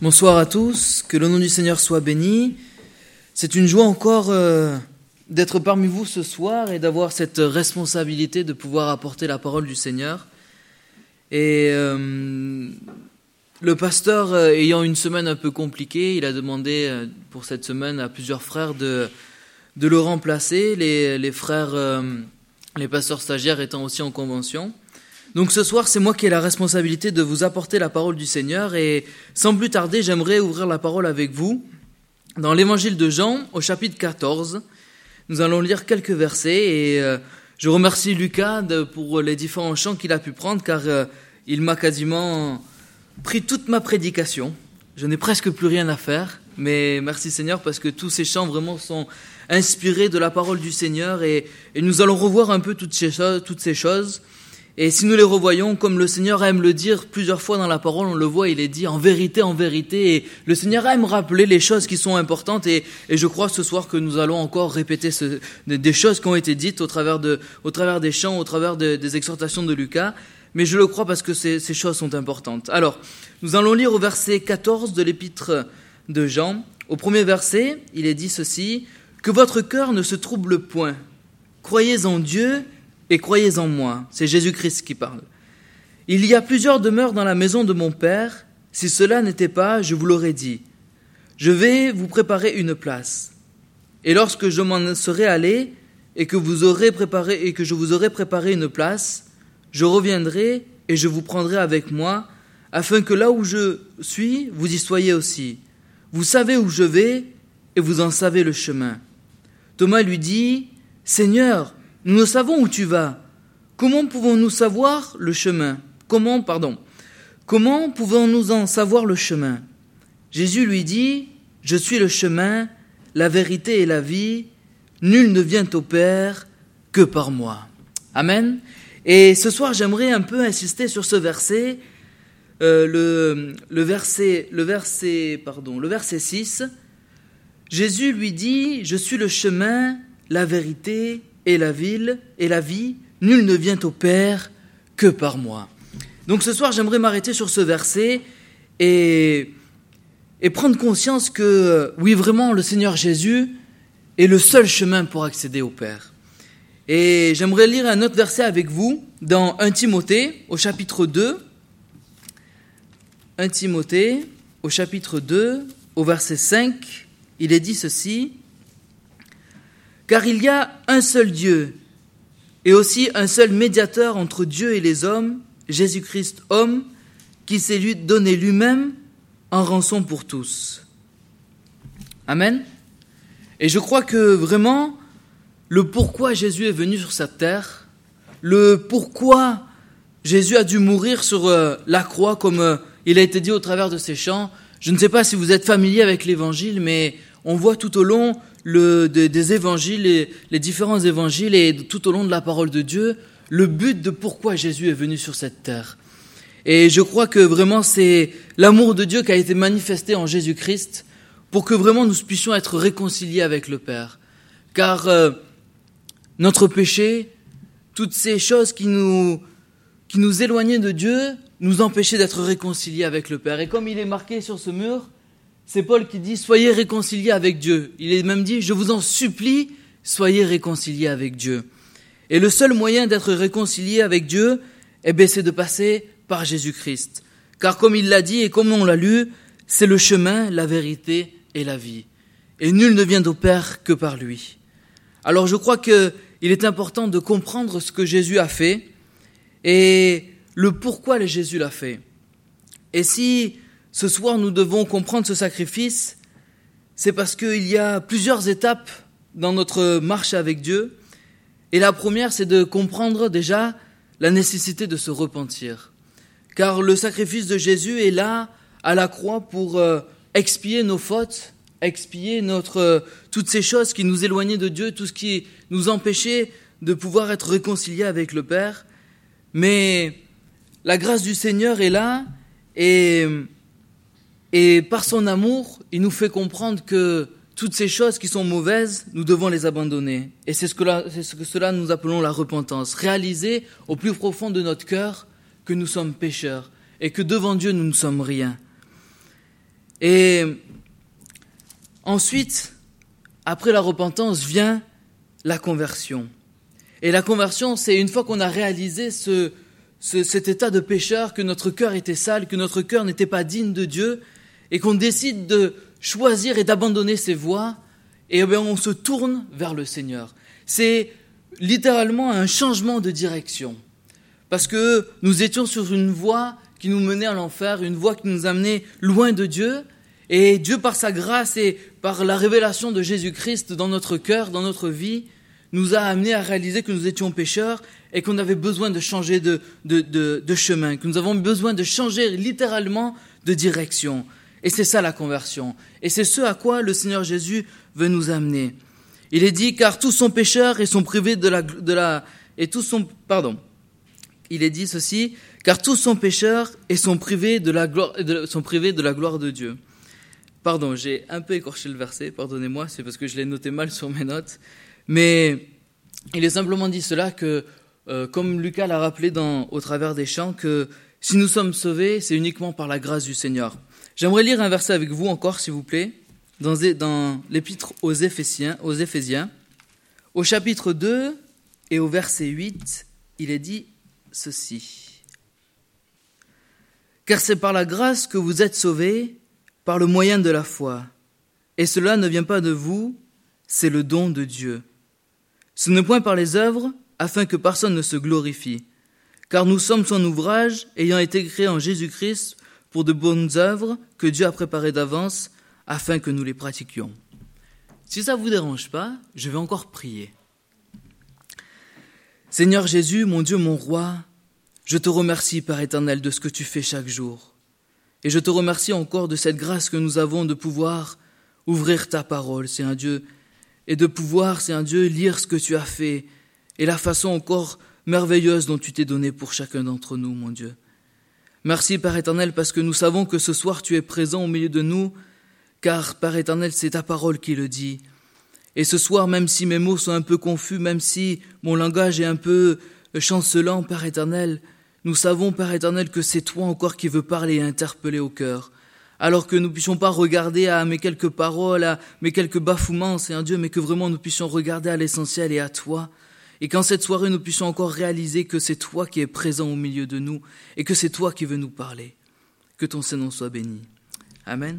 Bonsoir à tous, que le nom du Seigneur soit béni. C'est une joie encore d'être parmi vous ce soir et d'avoir cette responsabilité de pouvoir apporter la parole du Seigneur. Et le pasteur, ayant une semaine un peu compliquée, il a demandé pour cette semaine à plusieurs frères de le remplacer, les frères, les pasteurs stagiaires étant aussi en convention. Donc ce soir, c'est moi qui ai la responsabilité de vous apporter la parole du Seigneur et sans plus tarder, j'aimerais ouvrir la parole avec vous dans l'évangile de Jean au chapitre 14. Nous allons lire quelques versets et je remercie Lucas pour les différents chants qu'il a pu prendre car il m'a quasiment pris toute ma prédication. Je n'ai presque plus rien à faire, mais merci Seigneur parce que tous ces chants vraiment sont inspirés de la parole du Seigneur et nous allons revoir un peu toutes ces choses. Et si nous les revoyons, comme le Seigneur aime le dire plusieurs fois dans la parole, on le voit, il est dit en vérité, et le Seigneur aime rappeler les choses qui sont importantes, et je crois ce soir que nous allons encore répéter des choses qui ont été dites au travers des chants, au travers des exhortations de Lucas, mais je le crois parce que ces choses sont importantes. Alors, nous allons lire au verset 14 de l'épître de Jean. Au premier verset, il est dit ceci, « Que votre cœur ne se trouble point, croyez en Dieu, et croyez en moi. » C'est Jésus-Christ qui parle. « Il y a plusieurs demeures dans la maison de mon Père. Si cela n'était pas, je vous l'aurais dit. Je vais vous préparer une place. Et lorsque je m'en serai allé et que je vous aurai préparé une place, je reviendrai et je vous prendrai avec moi, afin que là où je suis, vous y soyez aussi. Vous savez où je vais et vous en savez le chemin. » Thomas lui dit, « Seigneur, nous ne savons où tu vas. Comment pouvons-nous savoir le chemin ? Comment pouvons-nous en savoir le chemin ? Jésus lui dit, « Je suis le chemin, la vérité et la vie. Nul ne vient au Père que par moi. » Amen. Et ce soir, j'aimerais un peu insister sur ce verset, le verset 6. Jésus lui dit, « Je suis le chemin, la vérité et la vie, nul ne vient au Père que par moi. » Donc ce soir, j'aimerais m'arrêter sur ce verset et prendre conscience que, oui, vraiment, le Seigneur Jésus est le seul chemin pour accéder au Père. Et j'aimerais lire un autre verset avec vous dans 1 Timothée, au chapitre 2. 1 Timothée, au chapitre 2, au verset 5, il est dit ceci, « Car il y a un seul Dieu, et aussi un seul médiateur entre Dieu et les hommes, Jésus-Christ homme, qui s'est donné lui-même en rançon pour tous. » Amen. Et je crois que vraiment, le pourquoi Jésus est venu sur cette terre, le pourquoi Jésus a dû mourir sur la croix, comme il a été dit au travers de ces chants. Je ne sais pas si vous êtes familier avec l'évangile, mais on voit tout au long des évangiles, les différents évangiles et tout au long de la parole de Dieu, le but de pourquoi Jésus est venu sur cette terre. Et je crois que vraiment c'est l'amour de Dieu qui a été manifesté en Jésus-Christ pour que vraiment nous puissions être réconciliés avec le Père. Car notre péché, toutes ces choses qui nous éloignaient de Dieu, nous empêchaient d'être réconciliés avec le Père. Et comme il est marqué sur ce mur, c'est Paul qui dit « Soyez réconciliés avec Dieu ». Il est même dit « Je vous en supplie, soyez réconciliés avec Dieu ». Et le seul moyen d'être réconcilié avec Dieu, c'est de passer par Jésus-Christ. Car comme il l'a dit et comme on l'a lu, c'est le chemin, la vérité et la vie. Et nul ne vient au Père que par lui. Alors je crois qu'il est important de comprendre ce que Jésus a fait et le pourquoi Jésus l'a fait. Et si ce soir, nous devons comprendre ce sacrifice, c'est parce qu'il y a plusieurs étapes dans notre marche avec Dieu. Et la première, c'est de comprendre déjà la nécessité de se repentir. Car le sacrifice de Jésus est là, à la croix, pour expier nos fautes, expier toutes ces choses qui nous éloignaient de Dieu, tout ce qui nous empêchait de pouvoir être réconciliés avec le Père. Mais la grâce du Seigneur est là et par son amour, il nous fait comprendre que toutes ces choses qui sont mauvaises, nous devons les abandonner. Et c'est ce que cela nous appelons la repentance. Réaliser au plus profond de notre cœur que nous sommes pécheurs et que devant Dieu, nous ne sommes rien. Et ensuite, après la repentance, vient la conversion. Et la conversion, c'est une fois qu'on a réalisé cet état de pécheur, que notre cœur était sale, que notre cœur n'était pas digne de Dieu, et qu'on décide de choisir et d'abandonner ses voies, et bien on se tourne vers le Seigneur. C'est littéralement un changement de direction. Parce que nous étions sur une voie qui nous menait à l'enfer, une voie qui nous amenait loin de Dieu, et Dieu, par sa grâce et par la révélation de Jésus-Christ dans notre cœur, dans notre vie, nous a amenés à réaliser que nous étions pécheurs et qu'on avait besoin de changer de chemin, que nous avons besoin de changer littéralement de direction. Et c'est ça la conversion. Et c'est ce à quoi le Seigneur Jésus veut nous amener. Il est dit, car tous sont pécheurs et sont privés Il est dit ceci, car tous sont pécheurs et sont privés de la gloire de Dieu. Pardon, j'ai un peu écorché le verset, pardonnez-moi, c'est parce que je l'ai noté mal sur mes notes. Mais il est simplement dit cela que, comme Lucas l'a rappelé au travers des chants, que si nous sommes sauvés, c'est uniquement par la grâce du Seigneur. J'aimerais lire un verset avec vous encore, s'il vous plaît, dans l'épître aux Éphésiens, au chapitre 2 et au verset 8, il est dit ceci. « Car c'est par la grâce que vous êtes sauvés, par le moyen de la foi. Et cela ne vient pas de vous, c'est le don de Dieu. Ce n'est point par les œuvres, afin que personne ne se glorifie. Car nous sommes son ouvrage, ayant été créés en Jésus-Christ pour de bonnes œuvres que Dieu a préparées d'avance, afin que nous les pratiquions. » Si ça ne vous dérange pas, je vais encore prier. Seigneur Jésus, mon Dieu, mon roi, je te remercie, Père éternel, de ce que tu fais chaque jour. Et je te remercie encore de cette grâce que nous avons de pouvoir ouvrir ta parole, Seigneur Dieu, et de pouvoir, Seigneur Dieu, lire ce que tu as fait et la façon encore merveilleuse dont tu t'es donné pour chacun d'entre nous, mon Dieu. Merci, Père éternel, parce que nous savons que ce soir tu es présent au milieu de nous, car, Père éternel, c'est ta parole qui le dit. Et ce soir, même si mes mots sont un peu confus, même si mon langage est un peu chancelant, Père éternel, nous savons, Père éternel, que c'est toi encore qui veux parler et interpeller au cœur. Alors que nous ne puissions pas regarder à mes quelques paroles, à mes quelques bafouements, Seigneur Dieu, mais que vraiment nous puissions regarder à l'essentiel et à toi. Et qu'en cette soirée, nous puissions encore réaliser que c'est toi qui es présent au milieu de nous et que c'est toi qui veux nous parler. Que ton Saint-Nom soit béni. Amen.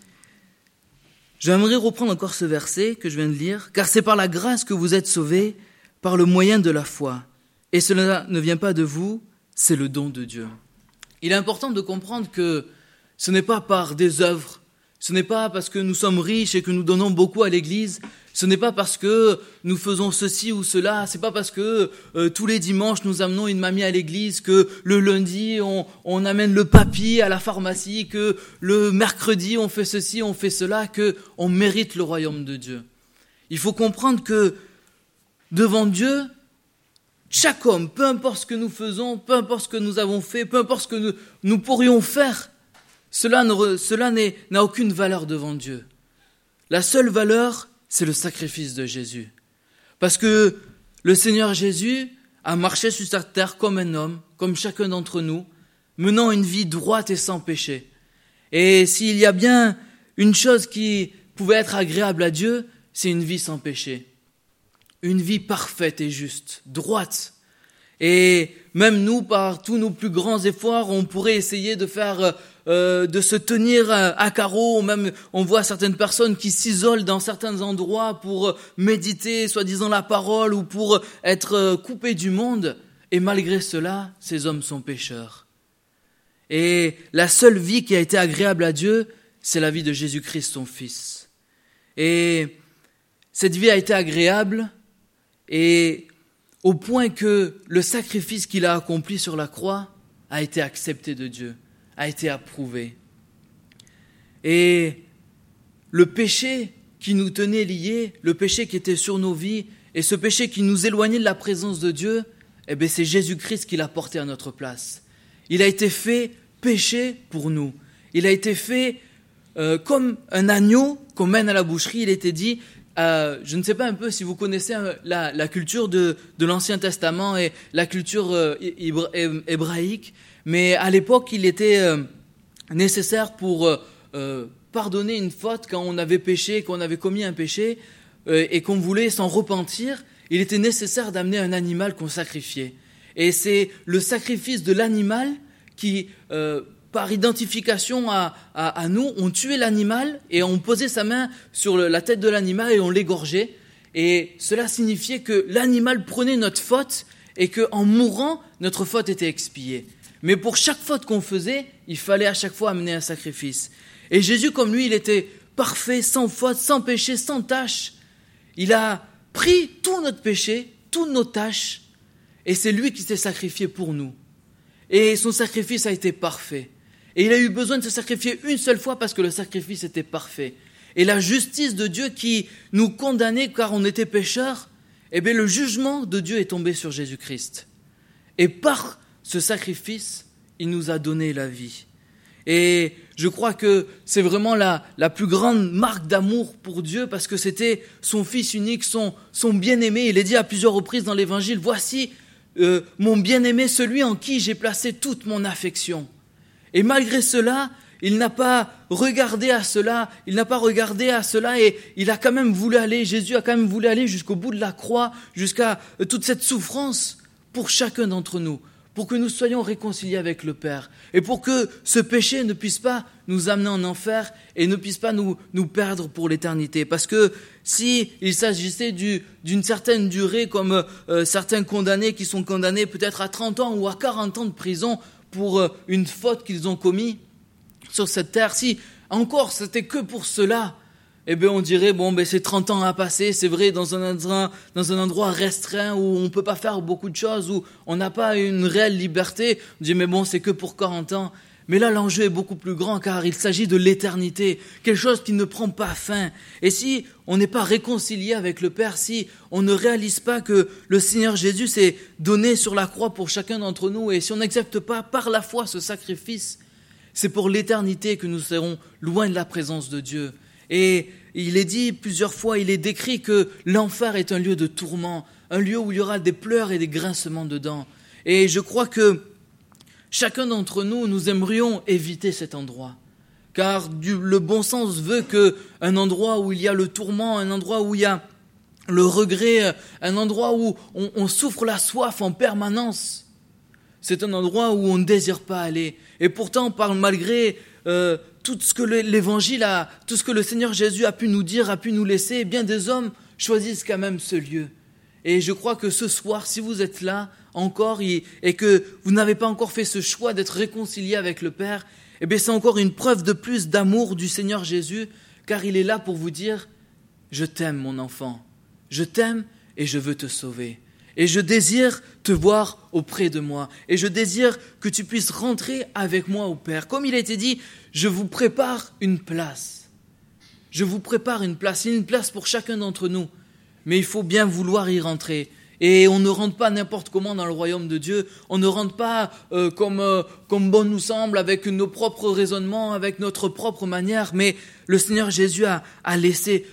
J'aimerais reprendre encore ce verset que je viens de lire. « Car c'est par la grâce que vous êtes sauvés, par le moyen de la foi. Et cela ne vient pas de vous, c'est le don de Dieu. » Il est important de comprendre que ce n'est pas par des œuvres, ce n'est pas parce que nous sommes riches et que nous donnons beaucoup à l'Église, ce n'est pas parce que nous faisons ceci ou cela, c'est pas parce que tous les dimanches nous amenons une mamie à l'église, que le lundi on amène le papy à la pharmacie, que le mercredi on fait ceci, on fait cela, que on mérite le royaume de Dieu. Il faut comprendre que devant Dieu, chaque homme, peu importe ce que nous faisons, peu importe ce que nous avons fait, peu importe ce que nous pourrions faire, cela n'a aucune valeur devant Dieu. La seule valeur, c'est le sacrifice de Jésus. Parce que le Seigneur Jésus a marché sur cette terre comme un homme, comme chacun d'entre nous, menant une vie droite et sans péché. Et s'il y a bien une chose qui pouvait être agréable à Dieu, c'est une vie sans péché. Une vie parfaite et juste, droite. Et même nous, par tous nos plus grands efforts, on pourrait essayer de se tenir à carreau. Même, on voit certaines personnes qui s'isolent dans certains endroits pour méditer, soi-disant la parole, ou pour être coupés du monde. Et malgré cela, ces hommes sont pécheurs. Et la seule vie qui a été agréable à Dieu, c'est la vie de Jésus-Christ, son Fils. Et cette vie a été agréable, et au point que le sacrifice qu'il a accompli sur la croix a été accepté de Dieu, a été approuvé. Et le péché qui nous tenait liés, le péché qui était sur nos vies, et ce péché qui nous éloignait de la présence de Dieu, eh bien c'est Jésus-Christ qui l'a porté à notre place. Il a été fait péché pour nous. Il a été fait comme un agneau qu'on mène à la boucherie. Il était dit, je ne sais pas un peu si vous connaissez la culture de l'Ancien Testament et la culture hébraïque, mais à l'époque, il était nécessaire pour pardonner une faute quand on avait péché, qu'on avait commis un péché et qu'on voulait s'en repentir, il était nécessaire d'amener un animal qu'on sacrifiait. Et c'est le sacrifice de l'animal qui, par identification à nous, on tuait l'animal et on posait sa main sur la tête de l'animal et on l'égorgeait. Et cela signifiait que l'animal prenait notre faute et qu'en mourant, notre faute était expiée. Mais pour chaque faute qu'on faisait, il fallait à chaque fois amener un sacrifice. Et Jésus, comme lui, il était parfait, sans faute, sans péché, sans tâche. Il a pris tout notre péché, toutes nos tâches, et c'est lui qui s'est sacrifié pour nous. Et son sacrifice a été parfait. Et il a eu besoin de se sacrifier une seule fois parce que le sacrifice était parfait. Et la justice de Dieu qui nous condamnait car on était pécheurs, eh bien le jugement de Dieu est tombé sur Jésus-Christ. Et par ce sacrifice, il nous a donné la vie. Et je crois que c'est vraiment la plus grande marque d'amour pour Dieu parce que c'était son Fils unique, son bien-aimé. Il est dit à plusieurs reprises dans l'Évangile, « Voici mon bien-aimé, celui en qui j'ai placé toute mon affection. » Et malgré cela, il n'a pas regardé à cela et il a quand même voulu aller, Jésus a quand même voulu aller jusqu'au bout de la croix, jusqu'à toute cette souffrance pour chacun d'entre nous, pour que nous soyons réconciliés avec le Père et pour que ce péché ne puisse pas nous amener en enfer et ne puisse pas nous perdre pour l'éternité. Parce que si il s'agissait d'une certaine durée comme certains condamnés qui sont condamnés peut-être à 30 ans ou à 40 ans de prison pour une faute qu'ils ont commise sur cette terre, si encore c'était que pour cela, eh bien on dirait, c'est 30 ans à passer, c'est vrai, dans un endroit restreint où on ne peut pas faire beaucoup de choses, où on n'a pas une réelle liberté, on dit, c'est que pour 40 ans. Mais là, l'enjeu est beaucoup plus grand, car il s'agit de l'éternité, quelque chose qui ne prend pas fin. Et si on n'est pas réconcilié avec le Père, si on ne réalise pas que le Seigneur Jésus s'est donné sur la croix pour chacun d'entre nous, et si on n'accepte pas par la foi ce sacrifice, c'est pour l'éternité que nous serons loin de la présence de Dieu. Et il est dit plusieurs fois, il est décrit que l'enfer est un lieu de tourment, un lieu où il y aura des pleurs et des grincements de dents. Et je crois que chacun d'entre nous, nous aimerions éviter cet endroit. Car le bon sens veut qu'un endroit où il y a le tourment, un endroit où il y a le regret, un endroit où on souffre la soif en permanence, c'est un endroit où on ne désire pas aller. Et pourtant, malgré tout ce que l'Évangile tout ce que le Seigneur Jésus a pu nous dire, a pu nous laisser, eh bien des hommes choisissent quand même ce lieu. Et je crois que ce soir, si vous êtes là encore et que vous n'avez pas encore fait ce choix d'être réconcilié avec le Père, eh bien c'est encore une preuve de plus d'amour du Seigneur Jésus, car il est là pour vous dire « Je t'aime mon enfant, je t'aime et je veux te sauver. Et je désire te voir auprès de moi. Et je désire que tu puisses rentrer avec moi au Père. » Comme il a été dit, je vous prépare une place. Je vous prépare une place. Il y a une place pour chacun d'entre nous. Mais il faut bien vouloir y rentrer. Et on ne rentre pas n'importe comment dans le royaume de Dieu. On ne rentre pas comme bon nous semble, avec nos propres raisonnements, avec notre propre manière. Mais le Seigneur Jésus a laissé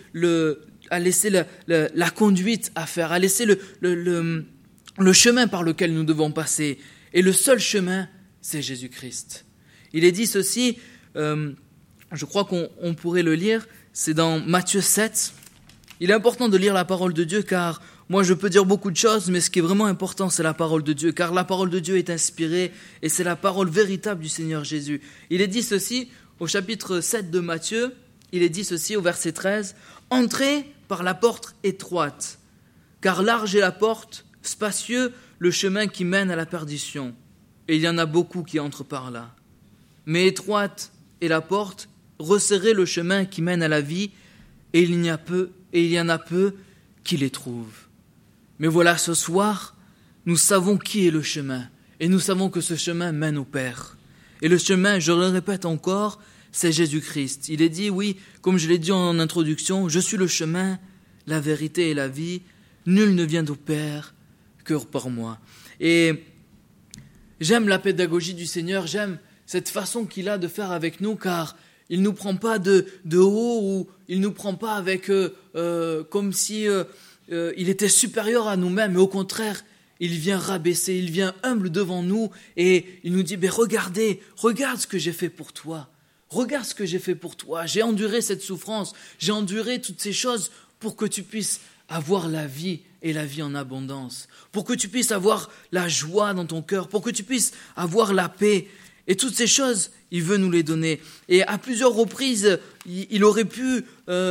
la conduite à faire, a laissé le chemin par lequel nous devons passer. Et le seul chemin, c'est Jésus-Christ. Il est dit ceci, je crois qu'on pourrait le lire, c'est dans Matthieu 7. Il est important de lire la parole de Dieu, car moi je peux dire beaucoup de choses, mais ce qui est vraiment important, c'est la parole de Dieu, car la parole de Dieu est inspirée, et c'est la parole véritable du Seigneur Jésus. Il est dit ceci, au chapitre 7 de Matthieu, il est dit ceci au verset 13, « Entrez par la porte étroite, car large est la porte, spacieux le chemin qui mène à la perdition, et il y en a beaucoup qui entrent par là. Mais étroite est la porte, resserré le chemin qui mène à la vie, et il y en a peu qui les trouvent. » Mais voilà, ce soir, nous savons qui est le chemin, et nous savons que ce chemin mène au Père. Et le chemin, je le répète encore, c'est Jésus-Christ. Il est dit, oui, comme je l'ai dit en introduction, « Je suis le chemin, la vérité et la vie. Nul ne vient au Père que par moi. » Et j'aime la pédagogie du Seigneur, j'aime cette façon qu'il a de faire avec nous, car il ne nous prend pas de haut, ou il ne nous prend pas avec comme si il était supérieur à nous-mêmes, mais au contraire, il vient rabaisser, il vient humble devant nous, et il nous dit, regarde ce que j'ai fait pour toi. regarde ce que j'ai fait pour toi, j'ai enduré cette souffrance, j'ai enduré toutes ces choses pour que tu puisses avoir la vie et la vie en abondance, pour que tu puisses avoir la joie dans ton cœur, pour que tu puisses avoir la paix. Et toutes ces choses, il veut nous les donner. Et à plusieurs reprises, il aurait pu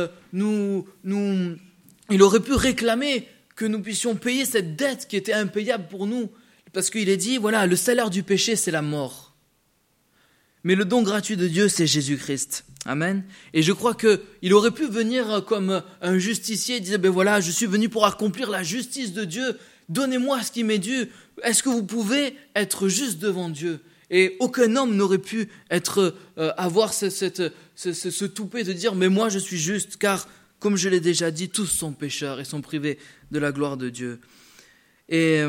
il aurait pu réclamer que nous puissions payer cette dette qui était impayable pour nous. Parce qu'il est dit, voilà, le salaire du péché, c'est la mort. Mais le don gratuit de Dieu, c'est Jésus-Christ. Amen. Et je crois qu'il aurait pu venir comme un justicier et dire, voilà, je suis venu pour accomplir la justice de Dieu. Donnez-moi ce qui m'est dû. Est-ce que vous pouvez être juste devant Dieu? Et aucun homme n'aurait pu avoir ce toupet de dire, mais moi je suis juste, car, comme je l'ai déjà dit, tous sont pécheurs et sont privés de la gloire de Dieu. Et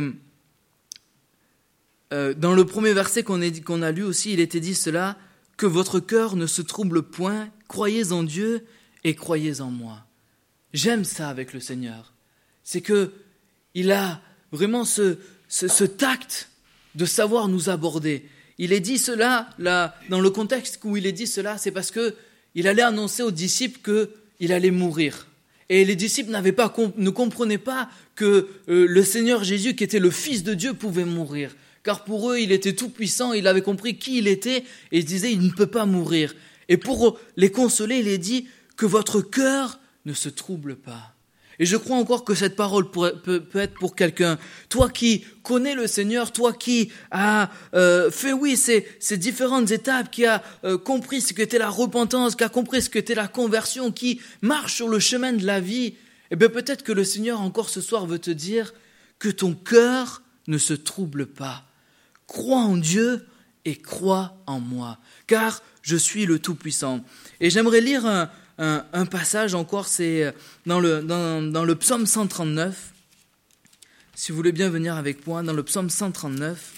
dans le premier verset qu'on a lu aussi, il était dit cela, que votre cœur ne se trouble point, croyez en Dieu et croyez en moi. J'aime ça avec le Seigneur. C'est qu'il a vraiment ce tact de savoir nous aborder. Il est dit cela, là, dans le contexte où il est dit cela, c'est parce qu'il allait annoncer aux disciples qu'il allait mourir. Et les disciples ne comprenaient pas que le Seigneur Jésus, qui était le Fils de Dieu, pouvait mourir. Car pour eux, il était tout puissant, il avait compris qui il était, et ils disaient, il ne peut pas mourir. Et pour les consoler, il est dit que votre cœur ne se trouble pas. Et je crois encore que cette parole peut être pour quelqu'un. Toi qui connais le Seigneur, toi qui as fait, ces différentes étapes, qui a compris ce qu'était la repentance, qui a compris ce qu'était la conversion, qui marche sur le chemin de la vie, eh bien peut-être que le Seigneur encore ce soir veut te dire que ton cœur ne se trouble pas. Crois en Dieu et crois en moi, car je suis le Tout-Puissant. Et j'aimerais lire un passage encore, c'est dans le psaume 139. Si vous voulez bien venir avec moi, dans le psaume 139.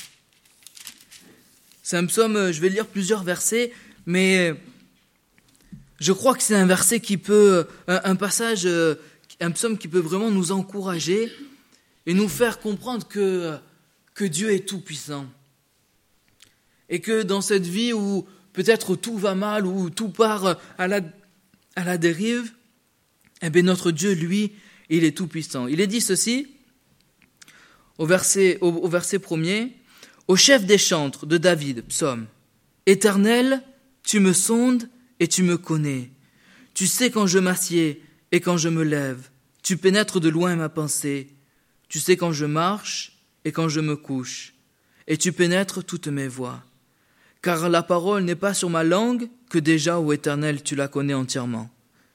C'est un psaume, je vais lire plusieurs versets, mais je crois que c'est un verset qui peut, un passage, un psaume qui peut vraiment nous encourager et nous faire comprendre que Dieu est tout-puissant. Et que dans cette vie où peut-être tout va mal, où tout part à la dérive, eh bien notre Dieu, lui, il est tout-puissant. Il est dit ceci, au verset 1er, au chef des chantres de David, psaume, « Éternel, tu me sondes et tu me connais. Tu sais quand je m'assieds et quand je me lève. Tu pénètres de loin ma pensée. Tu sais quand je marche et quand je me couche. Et tu pénètres toutes mes voies. Car la parole n'est pas sur ma langue, que déjà, ô Éternel, tu la connais entièrement.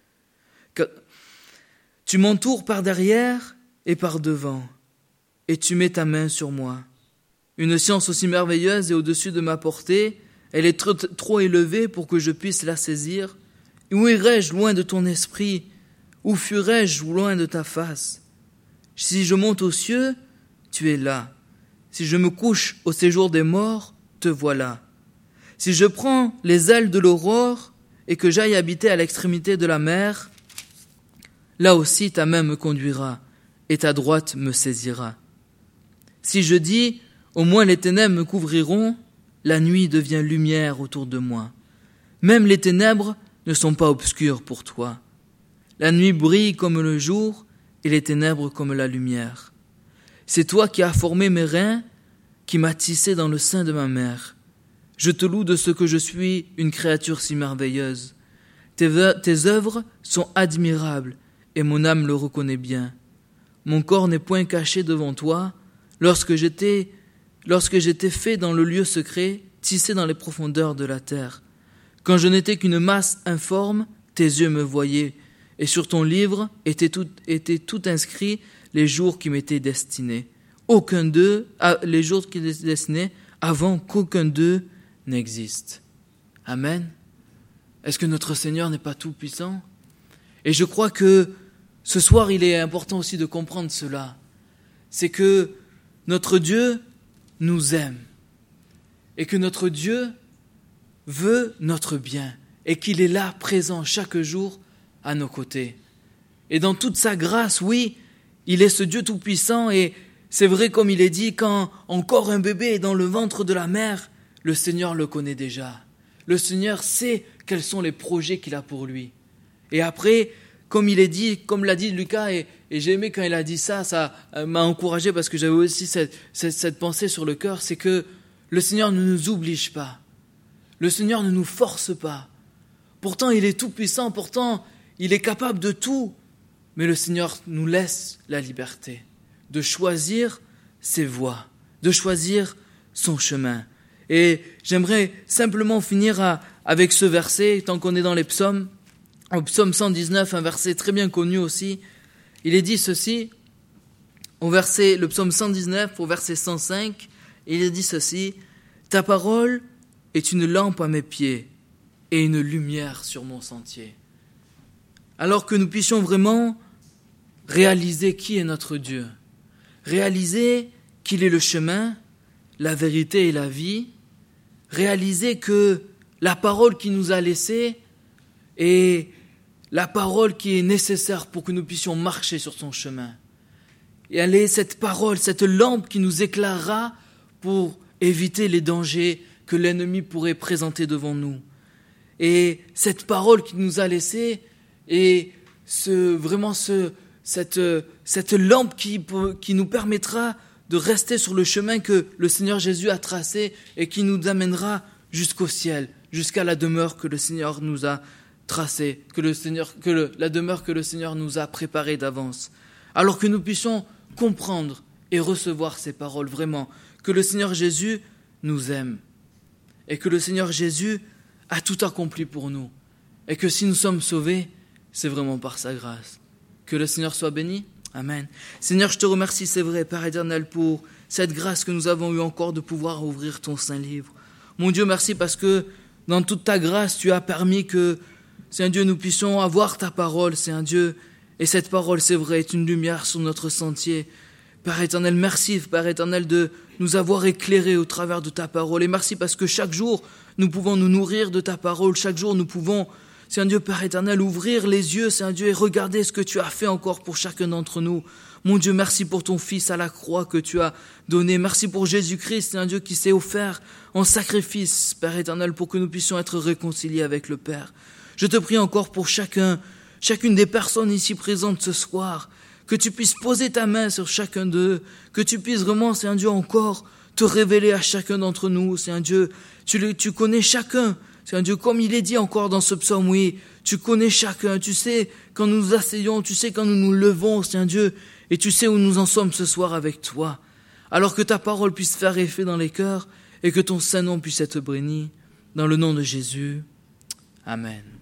Tu m'entoures par derrière et par devant, et tu mets ta main sur moi. Une science aussi merveilleuse et au-dessus de ma portée, elle est trop élevée pour que je puisse la saisir. Où irais-je loin de ton esprit? Où fuirais-je loin de ta face? Si je monte aux cieux, tu es là. Si je me couche au séjour des morts, te voilà. Si je prends les ailes de l'aurore et que j'aille habiter à l'extrémité de la mer, là aussi ta main me conduira et ta droite me saisira. Si je dis, au moins les ténèbres me couvriront, la nuit devient lumière autour de moi. Même les ténèbres ne sont pas obscures pour toi. La nuit brille comme le jour et les ténèbres comme la lumière. C'est toi qui as formé mes reins, qui m'as tissé dans le sein de ma mère. Je te loue de ce que je suis une créature si merveilleuse. Tes œuvres sont admirables, et mon âme le reconnaît bien. Mon corps n'est point caché devant toi, lorsque j'étais fait dans le lieu secret, tissé dans les profondeurs de la terre. Quand je n'étais qu'une masse informe, tes yeux me voyaient, et sur ton livre étaient tout inscrits les jours qui m'étaient destinés. Les jours qui m'étaient destinés, avant qu'aucun d'eux n'existe. Amen. Est-ce que notre Seigneur n'est pas tout puissant? Et je crois que ce soir, il est important aussi de comprendre cela. C'est que notre Dieu nous aime et que notre Dieu veut notre bien et qu'il est là, présent chaque jour à nos côtés. Et dans toute sa grâce, oui, il est ce Dieu tout-puissant et c'est vrai comme il est dit, quand encore un bébé est dans le ventre de la mère, le Seigneur le connaît déjà. Le Seigneur sait quels sont les projets qu'il a pour lui. Et après, comme l'a dit Lucas, et j'ai aimé quand il a dit ça, ça m'a encouragé parce que j'avais aussi cette pensée sur le cœur, c'est que le Seigneur ne nous oblige pas. Le Seigneur ne nous force pas. Pourtant, il est tout puissant, pourtant, il est capable de tout. Mais le Seigneur nous laisse la liberté de choisir ses voies, de choisir son chemin. Et j'aimerais simplement finir avec ce verset, tant qu'on est dans les psaumes. Au psaume 119, un verset très bien connu aussi, il est dit ceci, le psaume 119, au verset 105, il est dit ceci, « Ta parole est une lampe à mes pieds et une lumière sur mon sentier. » Alors que nous puissions vraiment réaliser qui est notre Dieu, réaliser qu'il est le chemin, la vérité et la vie, réaliser que la parole qu'il nous a laissée est la parole qui est nécessaire pour que nous puissions marcher sur son chemin. Et elle est cette parole, cette lampe qui nous éclairera pour éviter les dangers que l'ennemi pourrait présenter devant nous. Et cette parole qu'il nous a laissée est cette lampe qui nous permettra de rester sur le chemin que le Seigneur Jésus a tracé et qui nous amènera jusqu'au ciel, jusqu'à la demeure que le Seigneur nous a tracée, la demeure que le Seigneur nous a préparée d'avance. Alors que nous puissions comprendre et recevoir ces paroles vraiment, que le Seigneur Jésus nous aime et que le Seigneur Jésus a tout accompli pour nous et que si nous sommes sauvés, c'est vraiment par sa grâce. Que le Seigneur soit béni. Amen. Seigneur, je te remercie, c'est vrai, Père éternel, pour cette grâce que nous avons eue encore de pouvoir ouvrir ton saint livre. Mon Dieu, merci parce que dans toute ta grâce, tu as permis que, Saint Dieu, nous puissions avoir ta parole, Saint Dieu. Et cette parole, c'est vrai, est une lumière sur notre sentier. Père éternel, merci, Père éternel, de nous avoir éclairés au travers de ta parole. Et merci parce que chaque jour, nous pouvons nous nourrir de ta parole. Chaque jour, nous pouvons, Saint Dieu, Père éternel, ouvrir les yeux, Saint Dieu, et regarder ce que tu as fait encore pour chacun d'entre nous. Mon Dieu, merci pour ton Fils à la croix que tu as donné. Merci pour Jésus-Christ, Saint Dieu, qui s'est offert en sacrifice, Père éternel, pour que nous puissions être réconciliés avec le Père. Je te prie encore pour chacune des personnes ici présentes ce soir, que tu puisses poser ta main sur chacun d'eux, que tu puisses vraiment, Saint Dieu, encore te révéler à chacun d'entre nous, Saint Dieu. Tu connais chacun, Saint Dieu, comme il est dit encore dans ce psaume, oui, tu connais chacun, tu sais quand nous nous asseyons, tu sais quand nous nous levons, Saint Dieu, et tu sais où nous en sommes ce soir avec toi. Alors que ta parole puisse faire effet dans les cœurs et que ton saint nom puisse être béni. Dans le nom de Jésus. Amen.